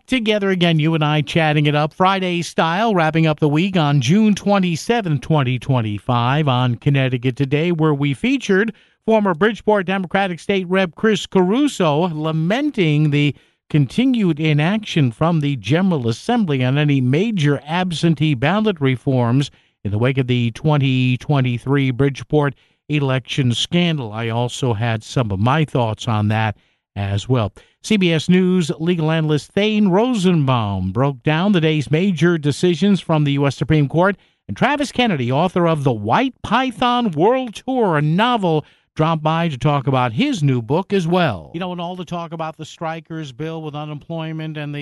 Together again, you and I chatting it up Friday style, wrapping up the week on June 27, 2025 on Connecticut Today, where we featured former Bridgeport Democratic State Rep Chris Caruso lamenting the continued inaction from the General Assembly on any major absentee ballot reforms in the wake of the 2023 Bridgeport election scandal. I also had some of my thoughts on that as well. CBS News legal analyst Thane Rosenbaum broke down the day's major decisions from the U.S. Supreme Court, and Travis Kennedy, author of The White Python World Tour, a novel, dropped by to talk about his new book as well. You know, and all the talk about the strikers bill with unemployment and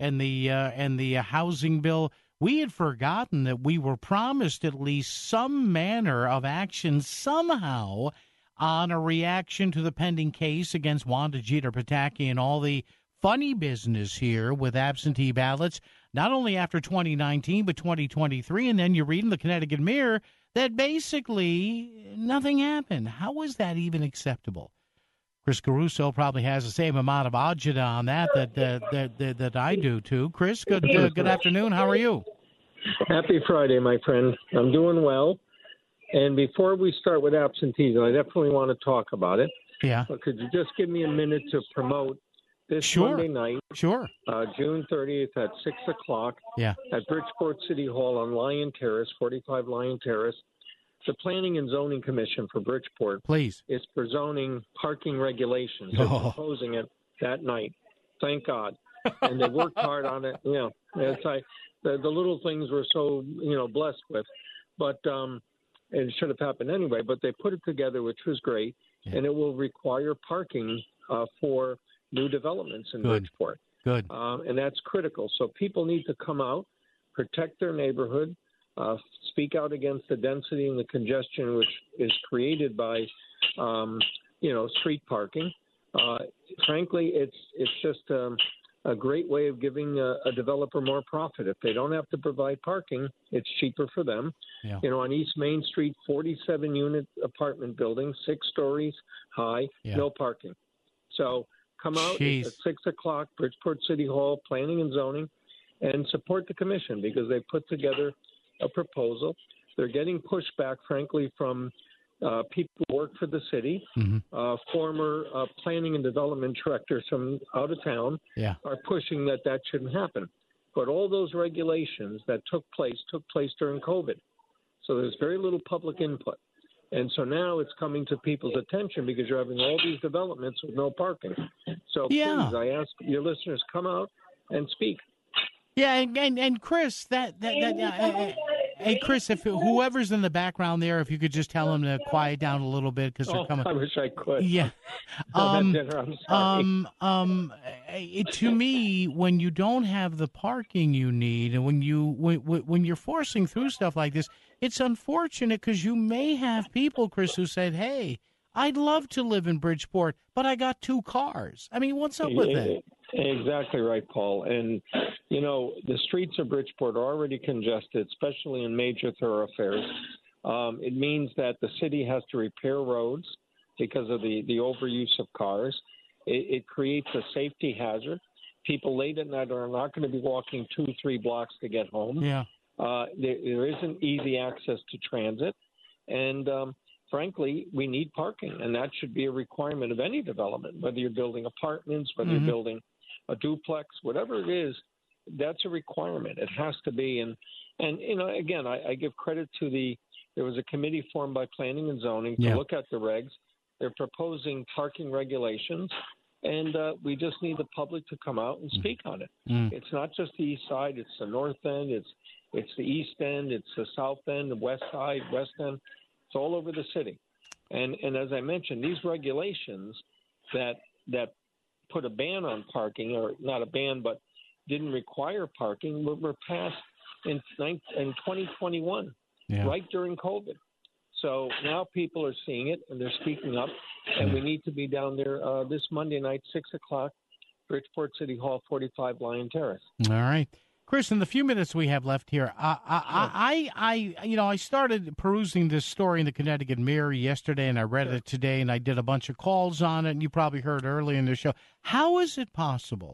the housing bill, we had forgotten that we were promised at least some manner of action somehow on a reaction to the pending case against Wanda Jeter Pataki and all the funny business here with absentee ballots, not only after 2019, but 2023. And then you read in the Connecticut Mirror that basically nothing happened. How is that even acceptable? Chris Caruso probably has the same amount of agita on that I do, too. Chris, good afternoon. How are you? Happy Friday, my friend. I'm doing well. And before we start with absentees, I definitely want to talk about it. Yeah. But could you just give me a minute to promote this Monday night, June 30th at 6 o'clock at Bridgeport City Hall on Lyon Terrace, 45 Lyon Terrace. The Planning and Zoning Commission for Bridgeport is for zoning parking regulations. They're proposing it that night. Thank God. And they worked hard on it. You know, it's like the little things we're so, blessed with. But it should have happened anyway, but they put it together, which was great, and it will require parking for new developments in Bridgeport. Good. And that's critical. So people need to come out, protect their neighborhood, speak out against the density and the congestion which is created by, street parking. Frankly, it's just a great way of giving a developer more profit. If they don't have to provide parking, it's cheaper for them. Yeah. On East Main Street, 47-unit apartment building, 6 stories high, no parking. So come out at 6 o'clock, Bridgeport City Hall, Planning and Zoning, and support the commission because they put together a proposal. They're getting pushback, frankly, from people who work for the city, former planning and development directors from out of town are pushing that shouldn't happen. But all those regulations that took place during COVID. So there's very little public input. And so now it's coming to people's attention because you're having all these developments with no parking. So please, I ask your listeners, come out and speak. Yeah, and Chris, hey, Chris, if whoever's in the background there, if you could just tell them to quiet down a little bit because they're coming. I wish I could. Yeah. I'm sorry. To me, when you don't have the parking you need, and when you're forcing through stuff like this, it's unfortunate because you may have people, Chris, who said, "Hey, I'd love to live in Bridgeport, but I got 2 cars." I mean, what's up with that? Exactly right, Paul. And, the streets of Bridgeport are already congested, especially in major thoroughfares. It means that the city has to repair roads because of the overuse of cars. It creates a safety hazard. People late at night are not going to be walking 2-3 blocks to get home. Yeah. There isn't easy access to transit. And, frankly, we need parking, and that should be a requirement of any development, whether you're building apartments, whether you're building a duplex, whatever it is, that's a requirement. It has to be. And again, I give credit to there was a committee formed by Planning and Zoning to look at the regs. They're proposing parking regulations, and we just need the public to come out and speak on it. It's not just the east side. It's the north end. It's the east end. It's the south end, the west side, west end. It's all over the city. And as I mentioned, these regulations that put a ban on parking, or not a ban, but didn't require parking, were passed in 2021, right during COVID. So now people are seeing it, and they're speaking up, and we need to be down there this Monday night, 6 o'clock, Bridgeport City Hall, 45 Lyon Terrace. All right. Chris, in the few minutes we have left here, I started perusing this story in the Connecticut Mirror yesterday, and I read it today, and I did a bunch of calls on it, and you probably heard earlier in the show. How is it possible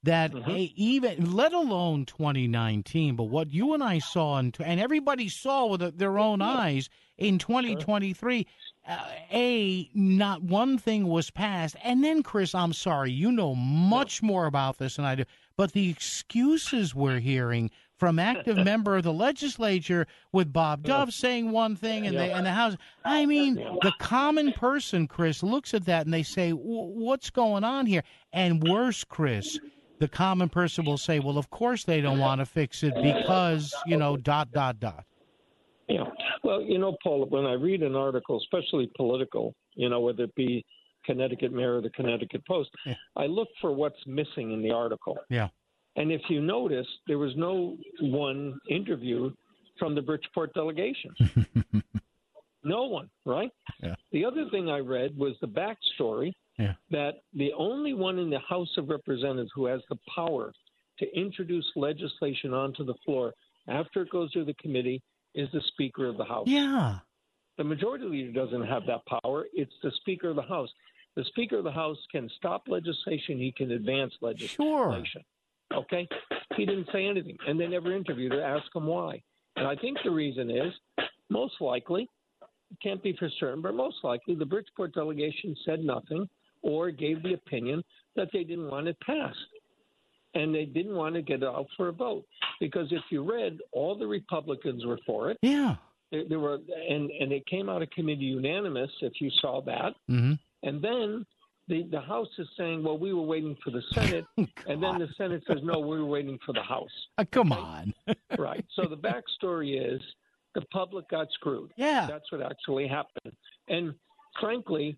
that even, let alone 2019, but what you and I saw, and everybody saw with their own eyes in 2023, not one thing was passed. And then, Chris, I'm sorry, you know much more about this than I do, but the excuses we're hearing from active member of the legislature with Bob Dove saying one thing and the House. I mean, the common person, Chris, looks at that and they say, what's going on here? And worse, Chris, the common person will say, well, of course they don't want to fix it because, dot. Yeah. Well, Paul, when I read an article, especially political, whether it be Connecticut Mirror or the Connecticut Post, I look for what's missing in the article. Yeah. And if you notice, there was no one interviewed from the Bridgeport delegation. No one, right? Yeah. The other thing I read was the backstory that the only one in the House of Representatives who has the power to introduce legislation onto the floor after it goes through the committee is the Speaker of the House. Yeah. The Majority Leader doesn't have that power. It's the Speaker of the House. The Speaker of the House can stop legislation. He can advance legislation. Sure. Okay? He didn't say anything, and they never interviewed her, ask him why. And I think the reason is, most likely, it can't be for certain, but most likely the Bridgeport delegation said nothing or gave the opinion that they didn't want it passed. And they didn't want to get it out for a vote. Because if you read, all the Republicans were for it. Yeah. There were, and it came out of committee unanimous, if you saw that. Mm-hmm. And then the House is saying, well, we were waiting for the Senate. And then the Senate says, no, we were waiting for the House. Come on. Right. So the backstory is the public got screwed. Yeah. That's what actually happened. And frankly,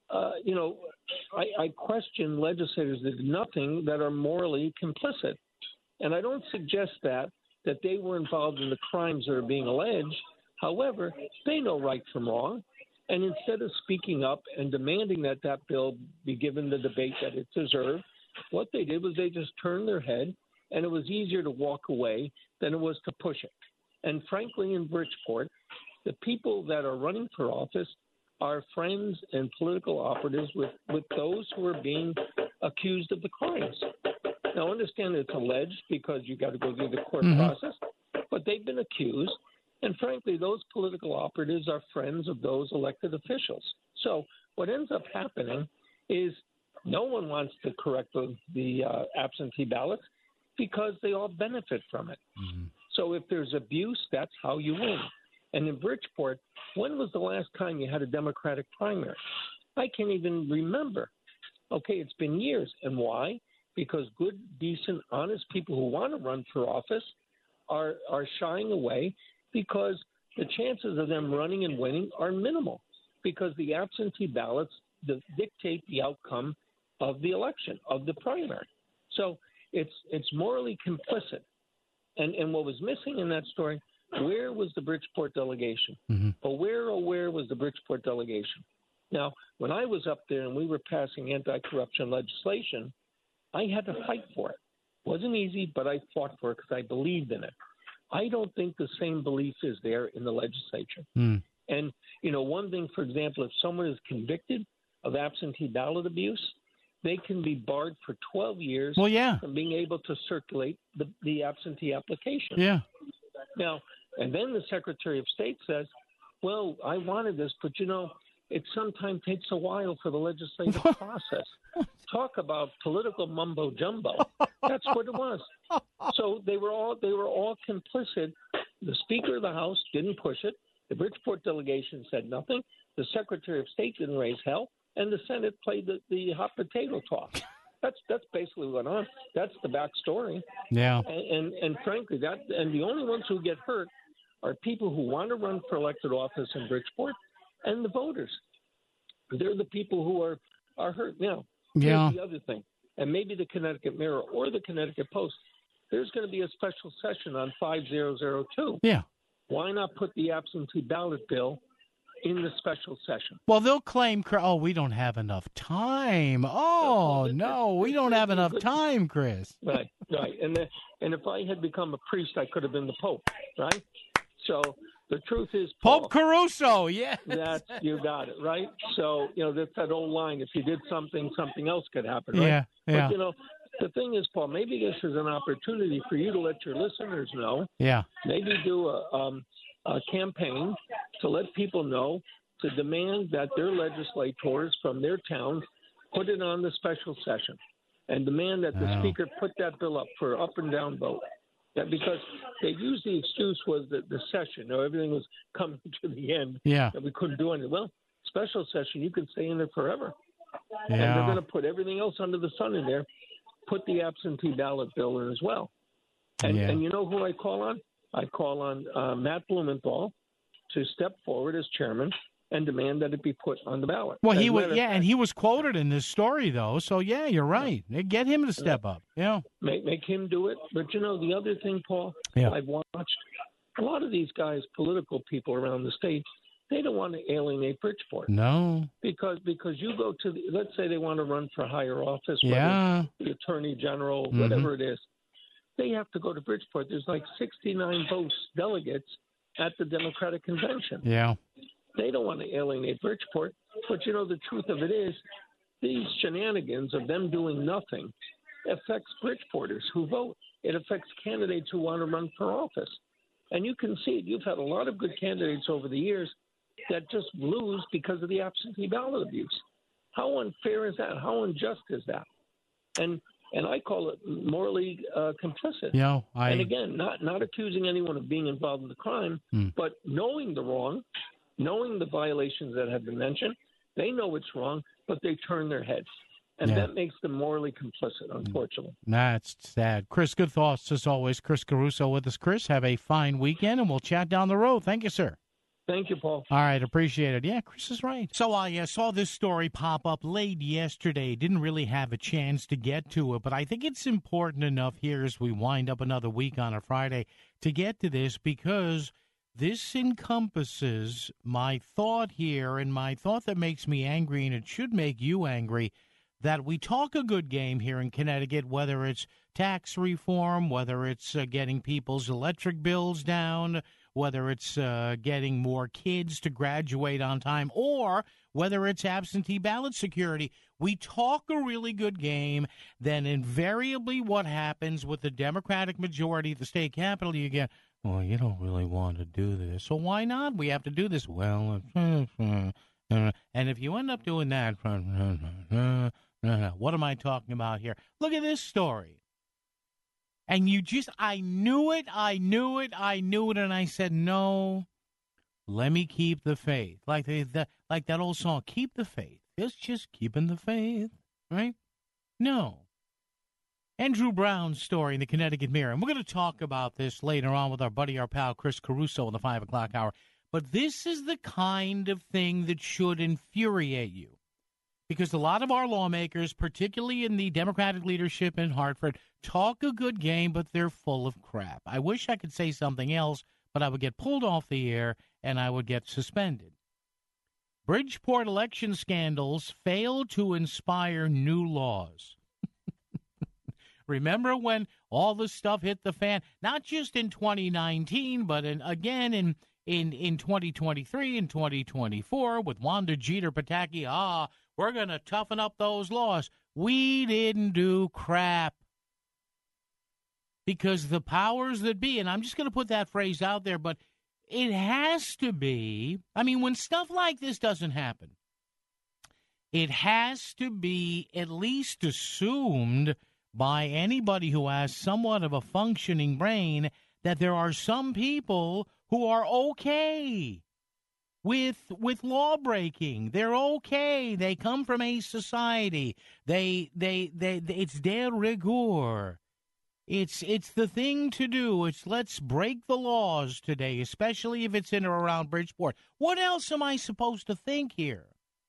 I question legislators that did nothing that are morally complicit. And I don't suggest that they were involved in the crimes that are being alleged. However, they know right from wrong. And instead of speaking up and demanding that bill be given the debate that it deserved, what they did was they just turned their head, and it was easier to walk away than it was to push it. And frankly, in Bridgeport, the people that are running for office are friends and political operatives with those who are being accused of the crimes. Now, understand it's alleged because you got to go through the court process, but they've been accused. And frankly, those political operatives are friends of those elected officials. So what ends up happening is no one wants to correct the absentee ballots because they all benefit from it. Mm-hmm. So if there's abuse, that's how you win. And in Bridgeport, when was the last time you had a Democratic primary? I can't even remember. Okay, it's been years. And why? Because good, decent, honest people who want to run for office are shying away because the chances of them running and winning are minimal because the absentee ballots dictate the outcome of the election, of the primary. So it's morally complicit. And what was missing in that story, where was the Bridgeport delegation? Mm-hmm. Where was the Bridgeport delegation? Now, when I was up there and we were passing anti-corruption legislation, I had to fight for it. It wasn't easy, but I fought for it because I believed in it. I don't think the same belief is there in the legislature. Mm. And, one thing, for example, if someone is convicted of absentee ballot abuse, they can be barred for 12 years from being able to circulate the absentee application. Yeah. Now, and then the Secretary of State says, well, I wanted this, but, it sometimes takes a while for the legislative process. Talk about political mumbo jumbo. That's what it was. So they were all complicit. The Speaker of the House didn't push it. The Bridgeport delegation said nothing. The Secretary of State didn't raise hell, and the Senate played the hot potato talk. That's basically what went on. That's the backstory. Yeah. And frankly, and the only ones who get hurt are people who want to run for elected office in Bridgeport and the voters. They're the people who are hurt. Now, here's the other thing, and maybe the Connecticut Mirror or the Connecticut Post, there's going to be a special session on 5002. Yeah. Why not put the absentee ballot bill in the special session? Well, they'll claim, we don't have enough time. We don't have enough time, Chris. Right. And if I had become a priest, I could have been the Pope, right? So the truth is, Paul, Pope Caruso, yes. You got it, right? So, that's that old line, if you did something, something else could happen, right? Yeah. But, The thing is, Paul, maybe this is an opportunity for you to let your listeners know. Yeah. Maybe do a campaign to let people know, to demand that their legislators from their towns put it on the special session and demand that the speaker put that bill up for up and down vote. That because they used the excuse was that the session, everything was coming to the end, that we couldn't do anything. Well, special session, you can stay in there forever. Yeah. And they're going to put everything else under the sun in there, put the absentee ballot bill in as well. And you know who I call on? I call on Matt Blumenthal to step forward as chairman and demand that it be put on the ballot. Well, he was, and he was quoted in this story, though. So, you're right. Get him to step up. Yeah. Make him do it. But, the other thing, Paul, I've watched a lot of these guys, political people around the state, they don't want to alienate Bridgeport. No. Because you go to, let's say they want to run for higher office, whether the attorney general, whatever it is. They have to go to Bridgeport. There's like 69 delegates at the Democratic convention. Yeah. They don't want to alienate Bridgeport. But, the truth of it is these shenanigans of them doing nothing affects Bridgeporters who vote. It affects candidates who want to run for office. And you can see it. You've had a lot of good candidates over the years that just lose because of the absentee ballot abuse. How unfair is that? How unjust is that? And I call it morally complicit. And again, not accusing anyone of being involved in the crime, but knowing the wrong, knowing the violations that have been mentioned, they know it's wrong, but they turn their heads. And that makes them morally complicit, unfortunately. That's sad. Chris, good thoughts as always. Chris Caruso with us. Chris, have a fine weekend, and we'll chat down the road. Thank you, sir. Thank you, Paul. All right, appreciate it. Yeah, Chris is right. So I saw this story pop up late yesterday. Didn't really have a chance to get to it, but I think it's important enough here as we wind up another week on a Friday to get to this because this encompasses my thought here and my thought that makes me angry, and it should make you angry, that we talk a good game here in Connecticut, whether it's tax reform, whether it's getting people's electric bills down, whether it's getting more kids to graduate on time, or whether it's absentee ballot security. We talk a really good game, then invariably what happens with the Democratic majority at the state capitol, you get, well, you don't really want to do this, so why not? We have to do this. Well, and if you end up doing that, what am I talking about here? Look at this story. And I knew it, and I said, no, let me keep the faith. Like that old song, keep the faith. It's just keeping the faith, right? No. Andrew Brown's story in the Connecticut Mirror. And we're going to talk about this later on with our buddy, our pal, Chris Caruso in the 5 o'clock hour. But this is the kind of thing that should infuriate you. Because a lot of our lawmakers, particularly in the Democratic leadership in Hartford, talk a good game, but they're full of crap. I wish I could say something else, but I would get pulled off the air and I would get suspended. Bridgeport election scandals fail to inspire new laws. Remember when all this stuff hit the fan? Not just in 2019, but again in 2023 and 2024 with Wanda Jeter Pataki. We're going to toughen up those laws. We didn't do crap. Because the powers that be, and I'm just going to put that phrase out there, but it has to be, when stuff like this doesn't happen, it has to be at least assumed by anybody who has somewhat of a functioning brain that there are some people who are okay with law breaking. They're okay. They come from a society. It's de rigueur. It's the thing to do. It's let's break the laws today, especially if it's in or around Bridgeport. What else am I supposed to think here?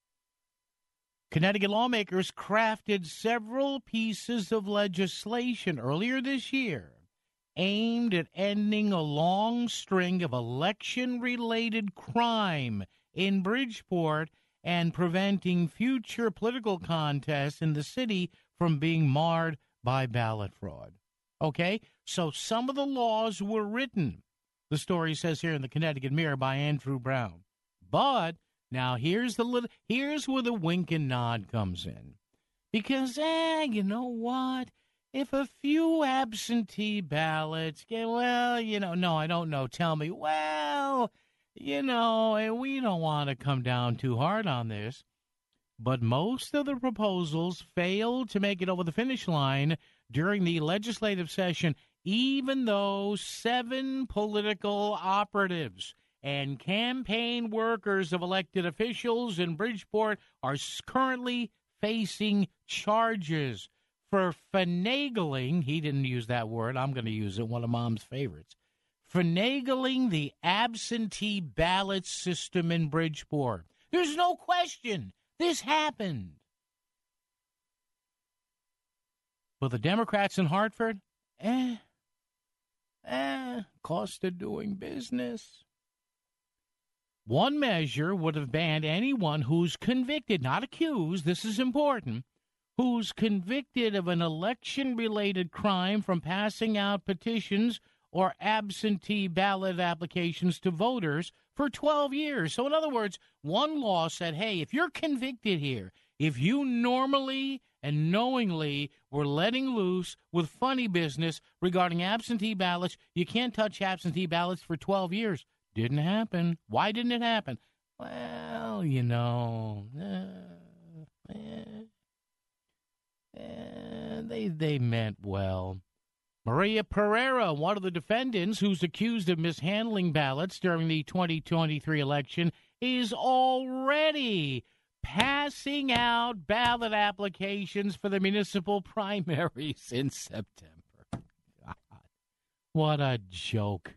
Connecticut lawmakers crafted several pieces of legislation earlier this year aimed at ending a long string of election-related crime in Bridgeport and preventing future political contests in the city from being marred by ballot fraud. Okay? So some of the laws were written, the story says here in the Connecticut Mirror by Andrew Brown. But now here's where the wink and nod comes in. Because, you know what? if a few absentee ballots get, well, no, I don't know. Tell me, well, and we don't want to come down too hard on this. But most of the proposals failed to make it over the finish line during the legislative session, even though 7 political operatives and campaign workers of elected officials in Bridgeport are currently facing charges for finagling. He didn't use that word. I'm going to use it, one of Mom's favorites. Finagling the absentee ballot system in Bridgeport. There's no question this happened. But the Democrats in Hartford, cost of doing business. One measure would have banned anyone who's convicted, not accused, this is important, who's convicted of an election-related crime from passing out petitions or absentee ballot applications to voters for 12 years. So in other words, one law said, hey, if you're convicted here, if you normally and knowingly were letting loose with funny business regarding absentee ballots, you can't touch absentee ballots for 12 years. Didn't happen. Why didn't it happen? Well, they meant well. Maria Pereira, one of the defendants who's accused of mishandling ballots during the 2023 election, is already passing out ballot applications for the municipal primaries in September. God, what a joke.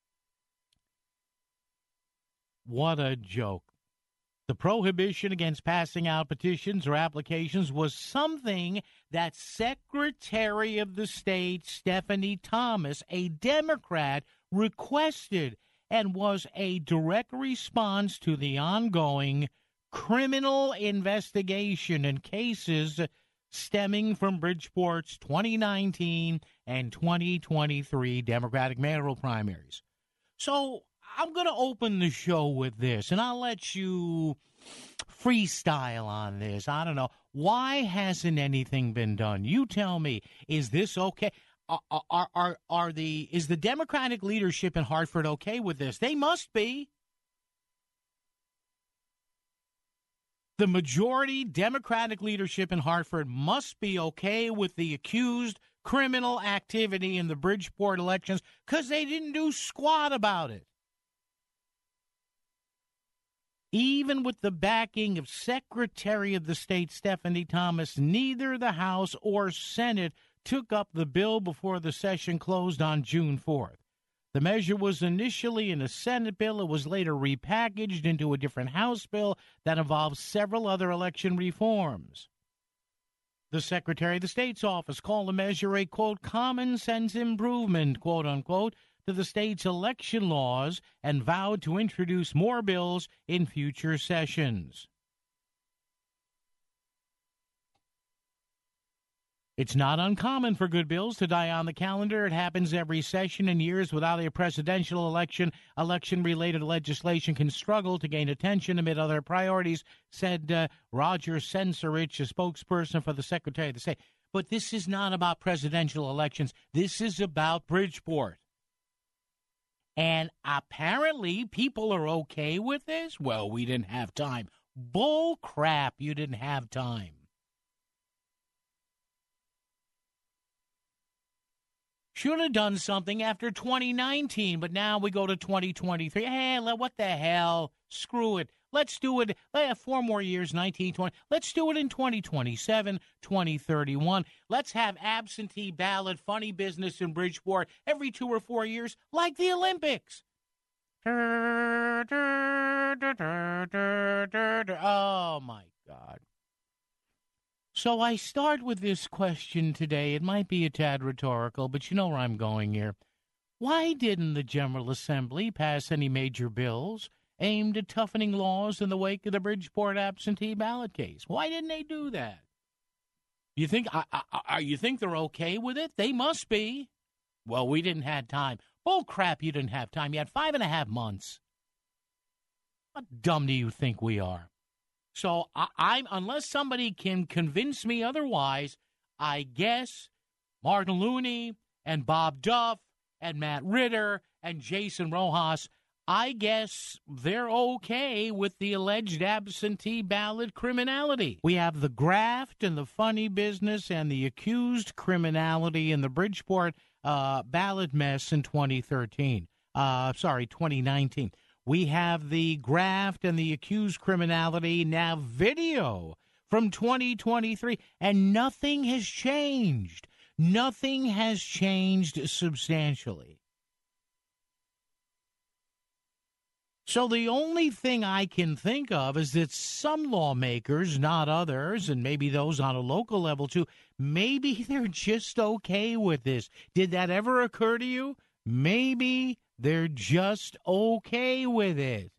What a joke. The prohibition against passing out petitions or applications was something that Secretary of the State Stephanie Thomas, a Democrat, requested and was a direct response to the ongoing criminal investigation in cases stemming from Bridgeport's 2019 and 2023 Democratic mayoral primaries. So I'm going to open the show with this, and I'll let you freestyle on this. I don't know. Why hasn't anything been done? You tell me. Is this okay? Is the Democratic leadership in Hartford okay with this? They must be. The majority Democratic leadership in Hartford must be okay with the accused criminal activity in the Bridgeport elections because they didn't do squat about it. Even with the backing of Secretary of the State Stephanie Thomas, neither the House or Senate took up the bill before the session closed on June 4th. The measure was initially in a Senate bill. It was later repackaged into a different House bill that involves several other election reforms. The Secretary of the State's office called the measure a, quote, common sense improvement, quote unquote, to the state's election laws and vowed to introduce more bills in future sessions. It's not uncommon for good bills to die on the calendar. It happens every session, and years without a presidential election, election-related legislation can struggle to gain attention amid other priorities, said Roger Sensorich, a spokesperson for the Secretary of the State. But this is not about presidential elections. This is about Bridgeport. And apparently people are okay with this? Well, we didn't have time. Bull crap, you didn't have time. Should have done something after 2019, but now we go to 2023. Hey, what the hell? Screw it. Let's do it. 4 more years, 1920. Let's do it in 2027, 2031. Let's have absentee ballot funny business in Bridgeport every 2 or 4 years, like the Olympics. Oh, my God. So I start with this question today. It might be a tad rhetorical, but you know where I'm going here. Why didn't the General Assembly pass any major bills aimed at toughening laws in the wake of the Bridgeport absentee ballot case? Why didn't they do that? You think they're okay with it? They must be. Well, we didn't have time. Bull crap, you didn't have time. You had 5.5 months. How dumb do you think we are? So I'm unless somebody can convince me otherwise, I guess Martin Looney and Bob Duff and Matt Ritter and Jason Rojas, I guess they're okay with the alleged absentee ballot criminality. We have the graft and the funny business and the accused criminality in the Bridgeport ballot mess in 2019. We have the graft and the accused criminality, now video from 2023, and nothing has changed. Nothing has changed substantially. So the only thing I can think of is that some lawmakers, not others, and maybe those on a local level too, maybe they're just okay with this. Did that ever occur to you? Maybe they're just okay with it.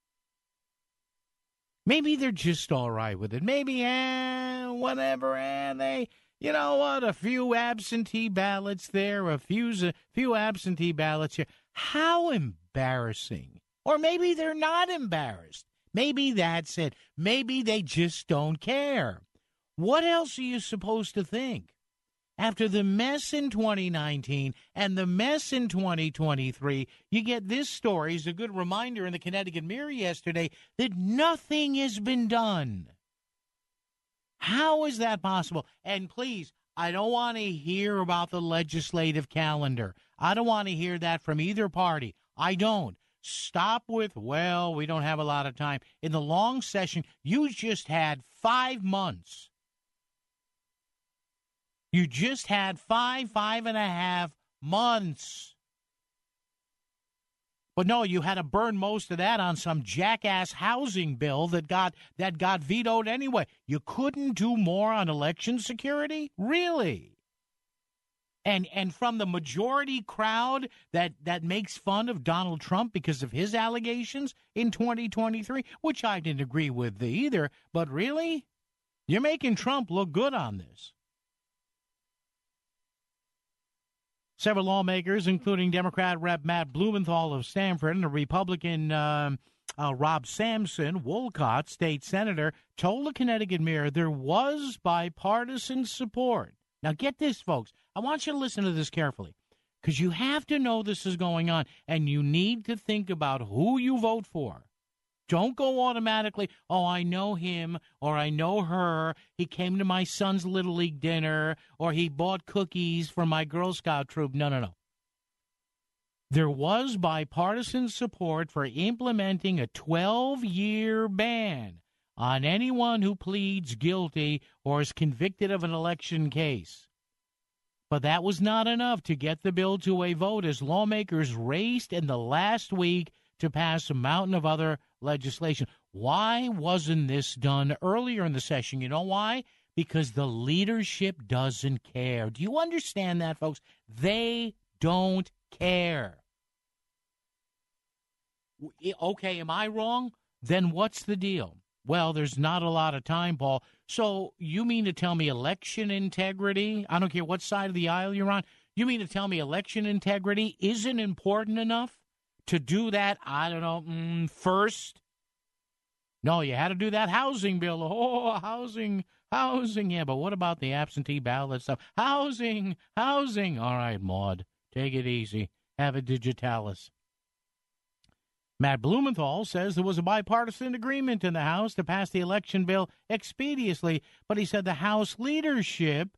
Maybe they're just all right with it. Maybe, whatever, they, you know what, a few absentee ballots there, a few absentee ballots here. How embarrassing. Or maybe they're not embarrassed. Maybe that's it. Maybe they just don't care. What else are you supposed to think? After the mess in 2019 and the mess in 2023, you get this story as a good reminder in the Connecticut Mirror yesterday that nothing has been done. How is that possible? And please, I don't want to hear about the legislative calendar. I don't want to hear that from either party. I don't. Stop with, well, we don't have a lot of time. In the long session, you just had 5 months. You just had 5.5 months. But no, you had to burn most of that on some jackass housing bill that got vetoed anyway. You couldn't do more on election security? Really? And from the majority crowd that makes fun of Donald Trump because of his allegations in 2023, which I didn't agree with either, but really? You're making Trump look good on this. Several lawmakers, including Democrat Rep. Matt Blumenthal of Stamford and a Republican Rob Sampson, Wolcott, state senator, told the Connecticut Mirror there was bipartisan support. Now get this, folks. I want you to listen to this carefully because you have to know this is going on, and you need to think about who you vote for. Don't go automatically, oh, I know him or I know her. He came to my son's Little League dinner or he bought cookies for my Girl Scout troop. No. There was bipartisan support for implementing a 12-year ban on anyone who pleads guilty or is convicted of an election case. But that was not enough to get the bill to a vote as lawmakers raced in the last week to pass a mountain of other legislation. Why wasn't this done earlier in the session? You know why? Because the leadership doesn't care. Do you understand that, folks? They don't care. Okay, am I wrong? Then what's the deal? Well, there's not a lot of time, Paul. So you mean to tell me election integrity, I don't care what side of the aisle you're on, you mean to tell me election integrity isn't important enough to do that, I don't know, first? No, you had to do that housing bill. Oh, housing. Yeah, but what about the absentee ballot stuff? Housing. All right, Maud, take it easy. Have a digitalis. Matt Blumenthal says there was a bipartisan agreement in the House to pass the election bill expeditiously, but he said the House leadership,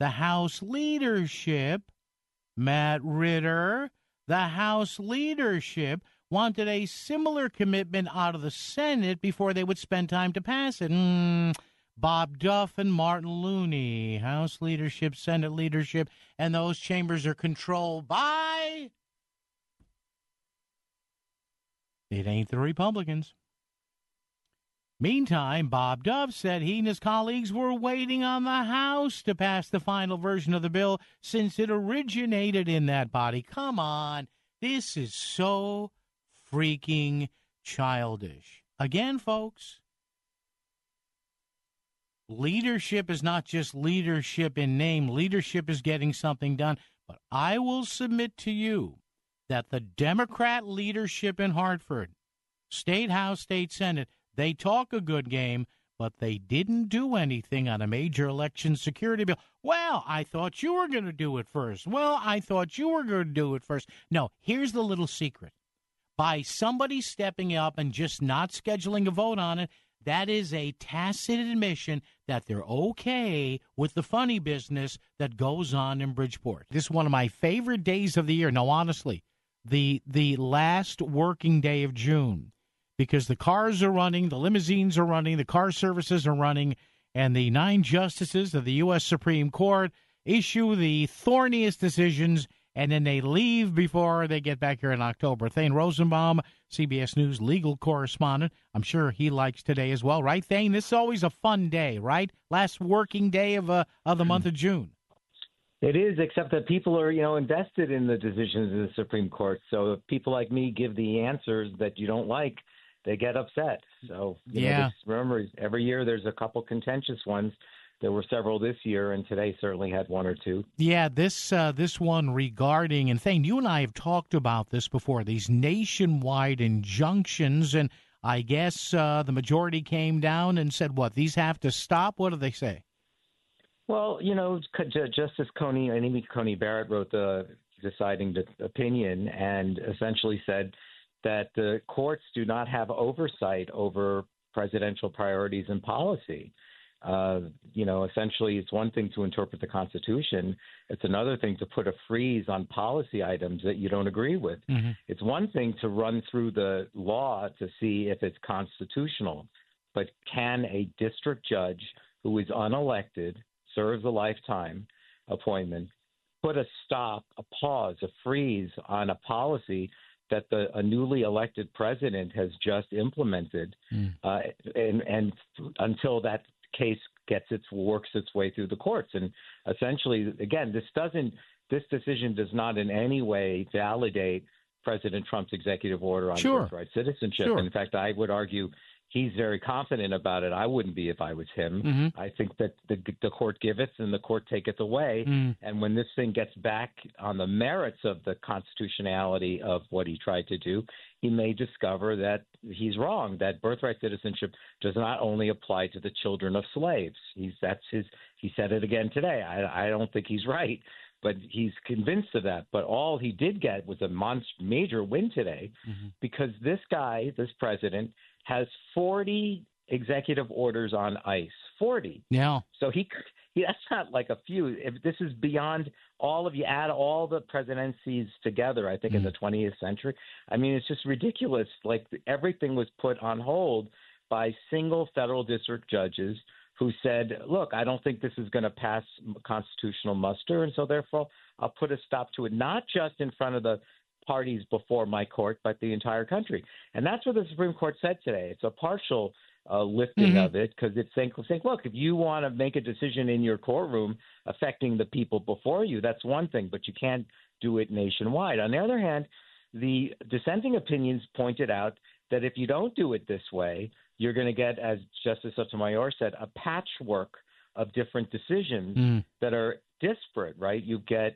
Matt Ritter, the House leadership wanted a similar commitment out of the Senate before they would spend time to pass it. Bob Duff and Martin Looney, House leadership, Senate leadership, and those chambers are controlled by... It ain't the Republicans. Meantime, Bob Duff said he and his colleagues were waiting on the House to pass the final version of the bill since it originated in that body. Come on. This is so freaking childish. Again, folks, leadership is not just leadership in name. Leadership is getting something done. But I will submit to you that the Democrat leadership in Hartford, State House, State Senate, they talk a good game, but they didn't do anything on a major election security bill. Well, I thought you were going to do it first. Well, I thought you were going to do it first. No, here's the little secret. By somebody stepping up and just not scheduling a vote on it, that is a tacit admission that they're okay with the funny business that goes on in Bridgeport. This is one of my favorite days of the year. No, honestly, the last working day of June, because the cars are running, the limousines are running, the car services are running, and the 9 justices of the U.S. Supreme Court issue the thorniest decisions, and then they leave before they get back here in October. Thane Rosenbaum, CBS News legal correspondent. I'm sure he likes today as well, right, Thane? This is always a fun day, right? Last working day of the month of June. It is, except that people are, invested in the decisions of the Supreme Court. So if people like me give the answers that you don't like, they get upset. So, remember, every year there's a couple contentious ones. There were several this year, and today certainly had one or two. Yeah, this one regarding, and Thane, you and I have talked about this before, these nationwide injunctions, and I guess the majority came down and said, what, these have to stop? What do they say? Well, Justice Amy Coney Barrett wrote the deciding opinion and essentially said that the courts do not have oversight over presidential priorities and policy. Essentially, it's one thing to interpret the Constitution. It's another thing to put a freeze on policy items that you don't agree with. Mm-hmm. It's one thing to run through the law to see if it's constitutional, but can a district judge who is unelected, serves a lifetime appointment, put a stop, a pause, a freeze on a policy that a newly elected president has just implemented, and until that case works its way through the courts? And essentially, again, this decision does not in any way validate President Trump's executive order on birthright citizenship. Sure. In fact, I would argue he's very confident about it. I wouldn't be if I was him. Mm-hmm. I think that the court giveth and the court taketh away. Mm. And when this thing gets back on the merits of the constitutionality of what he tried to do, he may discover that he's wrong, that birthright citizenship does not only apply to the children of slaves. He said it again today. I don't think he's right, but he's convinced of that. But all he did get was a major win today, because this president, has 40 executive orders on ICE. 40. Yeah. So that's not like a few. If this is beyond you add all the presidencies together, I think in the 20th century. I mean, it's just ridiculous. Like, everything was put on hold by single federal district judges who said, look, I don't think this is going to pass constitutional muster, and so therefore I'll put a stop to it, not just in front of the parties before my court, but the entire country. And that's what the Supreme Court said today. It's a partial lifting of it, because it's saying, look, if you want to make a decision in your courtroom affecting the people before you, that's one thing, but you can't do it nationwide. On the other hand, the dissenting opinions pointed out that if you don't do it this way, you're going to get, as Justice Sotomayor said, a patchwork of different decisions that are disparate, right? You get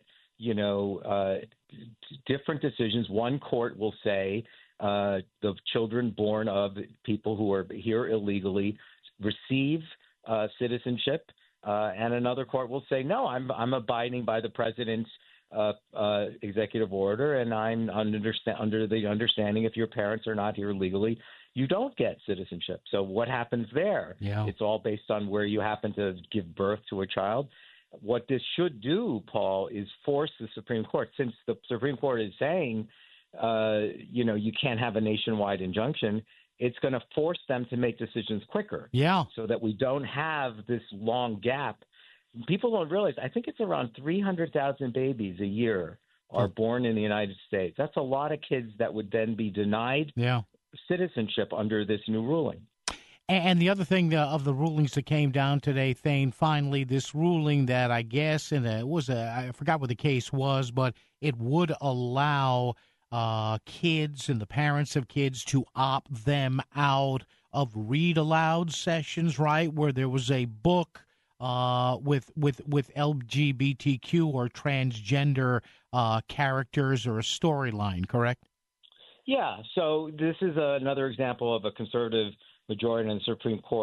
different decisions. One court will say the children born of people who are here illegally receive citizenship, and another court will say, no, I'm abiding by the president's executive order, and I'm under the understanding if your parents are not here legally, you don't get citizenship. So what happens there? Yeah. It's all based on where you happen to give birth to a child. What this should do, Paul, is force the Supreme Court, since the Supreme Court is saying, you can't have a nationwide injunction, it's going to force them to make decisions quicker. Yeah. So that we don't have this long gap. People don't realize, I think it's around 300,000 babies a year are born in the United States. That's a lot of kids that would then be denied citizenship under this new ruling. And the other thing of the rulings that came down today, Thane, finally, this ruling that I guess I forgot what the case was, but it would allow kids and the parents of kids to opt them out of read aloud sessions, right, where there was a book with LGBTQ or transgender characters or a storyline, correct? Yeah. So this is another example of a conservative majority in the Supreme Court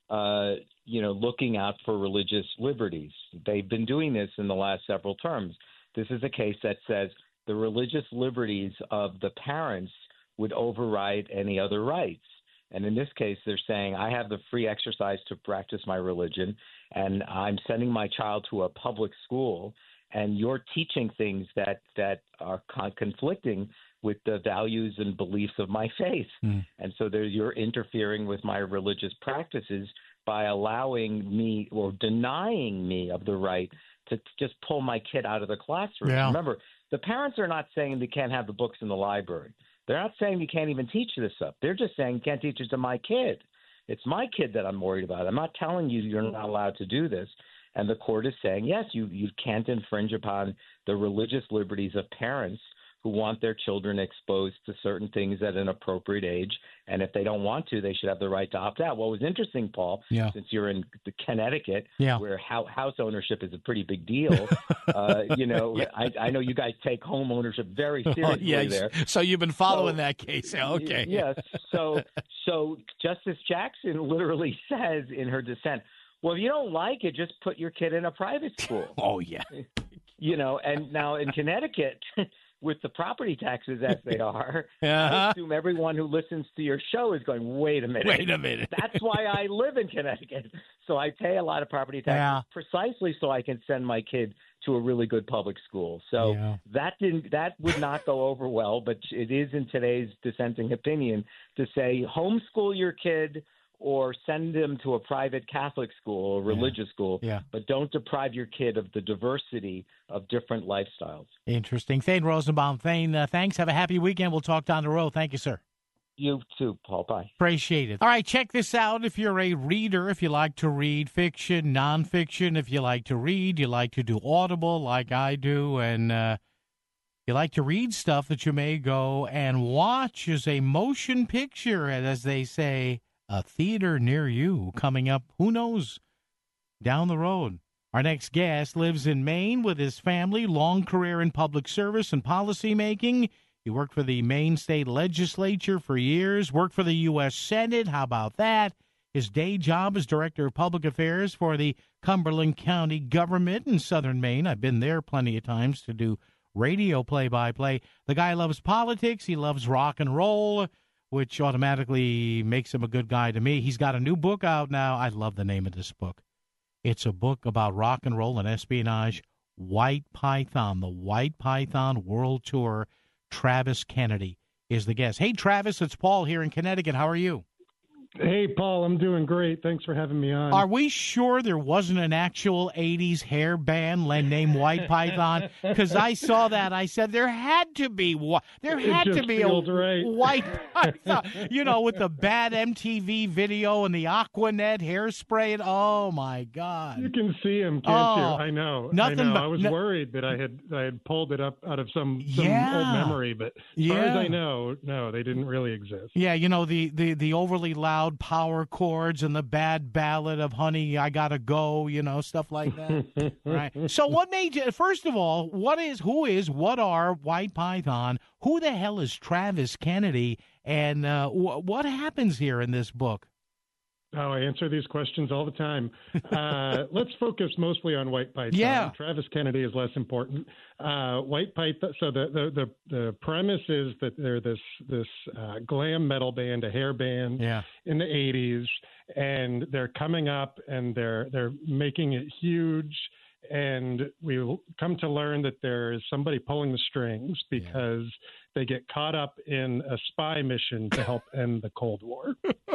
looking out for religious liberties. They've been doing this in the last several terms. This is a case that says the religious liberties of the parents would override any other rights. And in this case, they're saying, I have the free exercise to practice my religion, and I'm sending my child to a public school, and you're teaching things that are conflicting with the values and beliefs of my faith. And so you're interfering with my religious practices by allowing me or denying me of the right to just pull my kid out of the classroom. Yeah. Remember, the parents are not saying they can't have the books in the library. They're not saying you can't even teach this stuff. They're just saying you can't teach it to my kid. It's my kid that I'm worried about. I'm not telling you you're not allowed to do this. And the court is saying, yes, you can't infringe upon the religious liberties of parents who want their children exposed to certain things at an appropriate age. And if they don't want to, they should have the right to opt out. What was interesting, Paul, since you're in Connecticut, where house ownership is a pretty big deal, I know you guys take home ownership very seriously there. So you've been following that case. Okay. Yes. So Justice Jackson literally says in her dissent, well, if you don't like it, just put your kid in a private school. Oh, yeah. And now in Connecticut, with the property taxes as they are, I assume everyone who listens to your show is going, wait a minute. That's why I live in Connecticut. So I pay a lot of property taxes precisely so I can send my kid to a really good public school. So that would not go over well, but it is in today's dissenting opinion to say homeschool your kid or send them to a private Catholic school or religious school, but don't deprive your kid of the diversity of different lifestyles. Interesting. Thane Rosenbaum. Thane, thanks. Have a happy weekend. We'll talk down the road. Thank you, sir. You too, Paul. Bye. Appreciate it. All right, check this out. If you're a reader, if you like to read fiction, nonfiction, if you like to read, you like to do Audible like I do, and you like to read stuff that you may go and watch as a motion picture, as they say, a theater near you coming up, who knows, down the road. Our next guest lives in Maine with his family, long career in public service and policymaking. He worked for the Maine State Legislature for years, worked for the U.S. Senate. How about that? His day job is Director of Public Affairs for the Cumberland County government in southern Maine. I've been there plenty of times to do radio play-by-play. The guy loves politics. He loves rock and roll, which automatically makes him a good guy to me. He's got a new book out now. I love the name of this book. It's a book about rock and roll and espionage, White Python, the White Python World Tour. Travis Kennedy is the guest. Hey, Travis, it's Paul here in Connecticut. How are you? Hey, Paul, I'm doing great. Thanks for having me on. Are we sure there wasn't an actual 80s hair band named White Python? Because I saw that. I said there had to be a White Python, with the bad MTV video and the Aquanet hairspray. And, oh, my God. You can see him, can't you? I know. I was worried that I had pulled it up out of some old memory, but as far as I know, no, they didn't really exist. Yeah, the overly loud power chords and the bad ballad of Honey, I Gotta Go, stuff like that. Right. So what made you, first of all, what are White Python? Who the hell is Travis Kennedy? And what happens here in this book? Oh, I answer these questions all the time. Let's focus mostly on White Python. Yeah. Travis Kennedy is less important. White Python. So the premise is that they're this glam metal band, a hair band in the 80s, and they're coming up and they're making it huge. And we come to learn that there is somebody pulling the strings because they get caught up in a spy mission to help end the Cold War.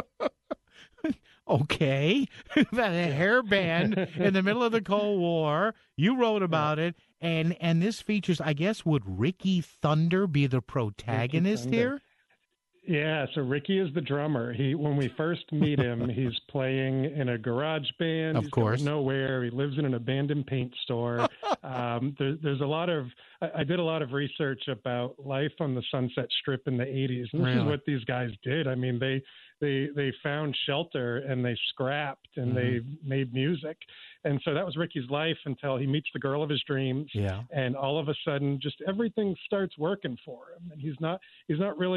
Okay, that hair band in the middle of the Cold War. You wrote about it, and this features, I guess, would Ricky Thunder be the protagonist here? Yeah, so Ricky is the drummer. When we first meet him, he's playing in a garage band. Of course. He's nowhere. He lives in an abandoned paint store. There's a lot of. I did a lot of research about life on the Sunset Strip in the 80s. And this is what these guys did. I mean, they found shelter and they scrapped and they made music. And so that was Ricky's life until he meets the girl of his dreams. Yeah. And all of a sudden, just everything starts working for him. And he's not really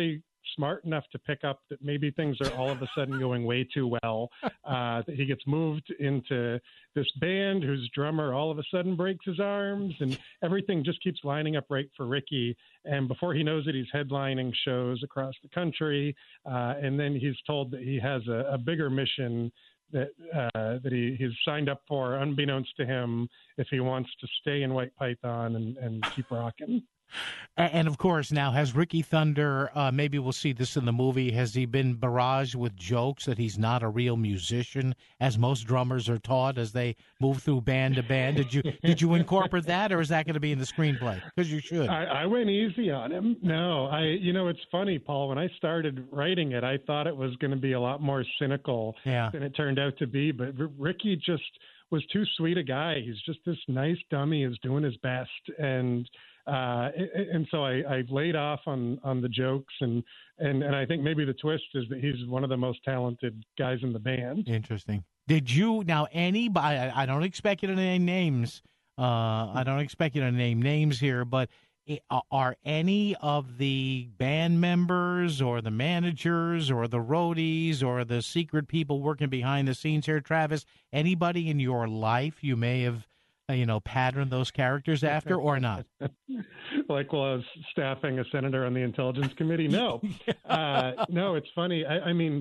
smart enough to pick up that maybe things are all of a sudden going way too well. That he gets moved into this band whose drummer all of a sudden breaks his arms, and everything just keeps lining up right for Ricky. And before he knows it, he's headlining shows across the country. And then he's told that he has a bigger mission that he's signed up for, unbeknownst to him, if he wants to stay in White Python and keep rocking. And of course, now has Ricky Thunder, maybe we'll see this in the movie, has he been barraged with jokes that he's not a real musician, as most drummers are taught as they move through band to band? Did you incorporate that, or is that going to be in the screenplay? Because you should. I went easy on him. No, it's funny, Paul. When I started writing it, I thought it was going to be a lot more cynical than it turned out to be. But Ricky just was too sweet a guy. He's just this nice dummy who's doing his best, and so I laid off on the jokes, and I think maybe the twist is that he's one of the most talented guys in the band. Interesting. Did you now anybody? I don't expect you to name names. I don't expect you to name names here, but are any of the band members or the managers or the roadies or the secret people working behind the scenes here, Travis, anybody in your life you may have pattern those characters after, or not? Like while I was staffing a senator on the Intelligence Committee? No. No, it's funny. I mean,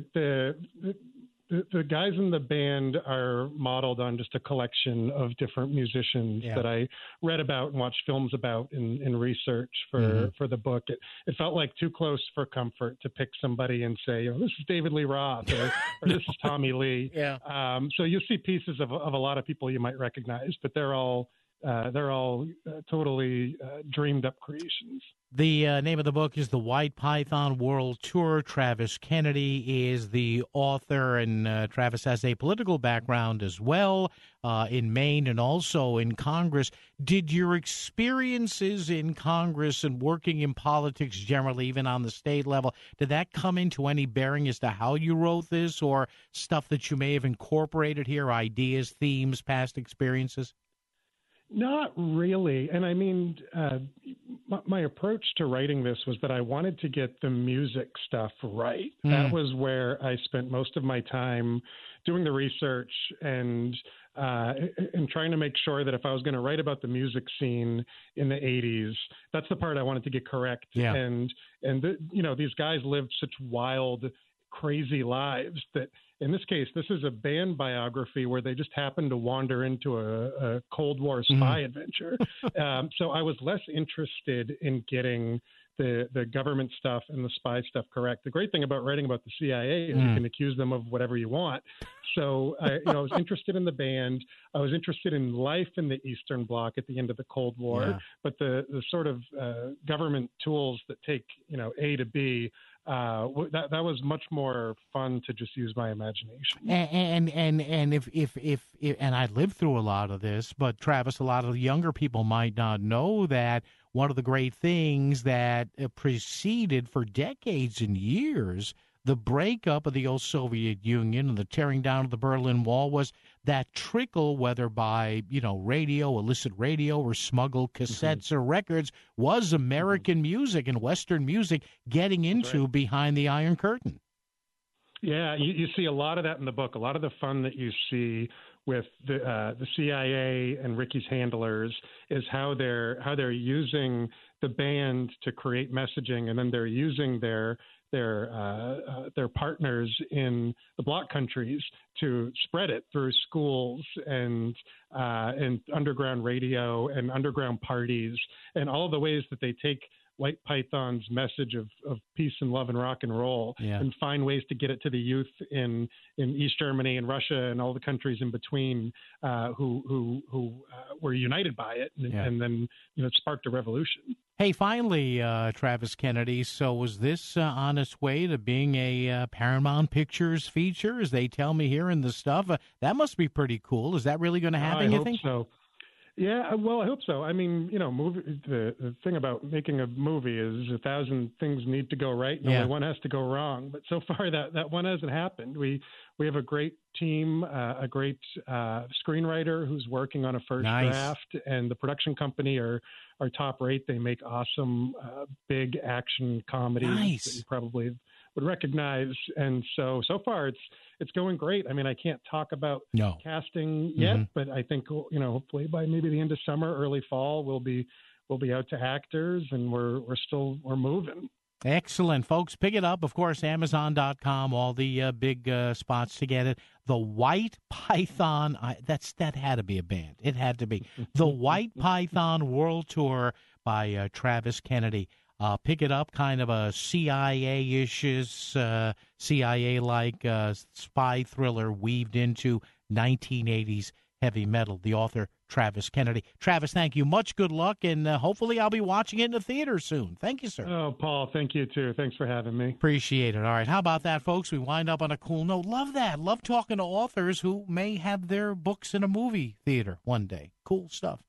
the guys in the band are modeled on just a collection of different musicians that I read about and watched films about in research for the book. It felt like too close for comfort to pick somebody and say, this is David Lee Roth or this is Tommy Lee. So you'll see pieces of a lot of people you might recognize, but they're all totally dreamed up creations. The name of the book is The White Python World Tour. Travis Kennedy is the author, and Travis has a political background as well in Maine and also in Congress. Did your experiences in Congress and working in politics generally, even on the state level, did that come into any bearing as to how you wrote this, or stuff that you may have incorporated here, ideas, themes, past experiences? Not really. And I mean, my approach to writing this was that I wanted to get the music stuff right. That was where I spent most of my time doing the research and trying to make sure that if I was going to write about the music scene in the 80s, that's the part I wanted to get correct. Yeah. And these guys lived such wild, crazy lives that, in this case, this is a band biography where they just happened to wander into a Cold War spy adventure. So I was less interested in getting the government stuff and the spy stuff correct. The great thing about writing about the CIA is you can accuse them of whatever you want. So I was interested in the band. I was interested in life in the Eastern Bloc at the end of the Cold War, but the sort of government tools that take A to B. That was much more fun to just use my imagination. And if and I lived through a lot of this, but Travis, a lot of the younger people might not know that one of the great things that preceded for decades and years the breakup of the old Soviet Union and the tearing down of the Berlin Wall was that trickle, whether by, radio, illicit radio, or smuggled cassettes or records, was American music and Western music getting into behind the Iron Curtain. Yeah, you see a lot of that in the book. A lot of the fun that you see with the CIA and Ricky's handlers is how they're using the band to create messaging, and then they're using their partners in the bloc countries to spread it through schools and underground radio and underground parties, and all the ways that they take White Python's message of peace and love and rock and roll and find ways to get it to the youth in East Germany and Russia and all the countries in between who were united by it, and then it sparked a revolution. Hey, finally, Travis Kennedy, so was this on its way to being a Paramount Pictures feature, as they tell me here in the stuff? That must be pretty cool. Is that really going to happen, you think? So. Yeah, well, I hope so. I mean, the thing about making a movie is 1,000 things need to go right, and only one has to go wrong. But so far, that one hasn't happened. We have a great team, a great screenwriter who's working on a first draft, and the production company are top rate. They make awesome big action comedies that you probably would recognize. And so far it's going great. I mean, I can't talk about casting yet, but I think, hopefully by maybe the end of summer, early fall, we'll be out to actors, and we're moving. Excellent, folks. Pick it up. Of course, Amazon.com, all the big spots to get it. The White Python, that had to be a band. It had to be. The White Python World Tour by Travis Kennedy. Pick it up, kind of a CIA-ish, CIA-like spy thriller weaved into 1980s heavy metal. The author, Travis Kennedy. Travis, thank you. Much good luck, and hopefully I'll be watching it in the theater soon. Thank you, sir. Oh, Paul, thank you, too. Thanks for having me. Appreciate it. All right, how about that, folks? We wind up on a cool note. Love that. Love talking to authors who may have their books in a movie theater one day. Cool stuff.